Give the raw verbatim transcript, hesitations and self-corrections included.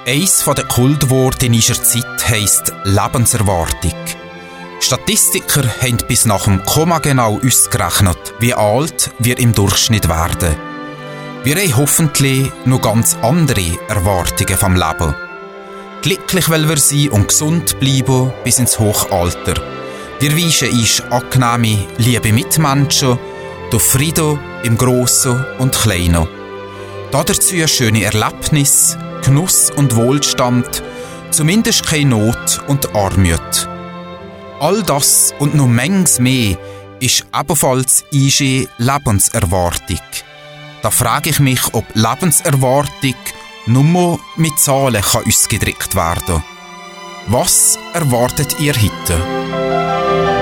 Eins der Kultworte in unserer Zeit heisst Lebenserwartung. Statistiker haben bis nach dem Komma genau ausgerechnet, wie alt wir im Durchschnitt werden. Wir haben hoffentlich noch ganz andere Erwartungen vom Leben. Glücklich wollen wir sein und gesund bleiben bis ins Hochalter. Wir wünschen uns angenehme, liebe Mitmenschen, durch Frieden im Grossen und Kleinen. Dazu schöne Erlebnisse, Genuss und Wohlstand, zumindest keine Not und Armut. All das und noch manches mehr ist ebenfalls unsere Lebenserwartung. Da frage ich mich, ob Lebenserwartung nur mit Zahlen kann ausgedrückt werden kann. Was erwartet ihr heute?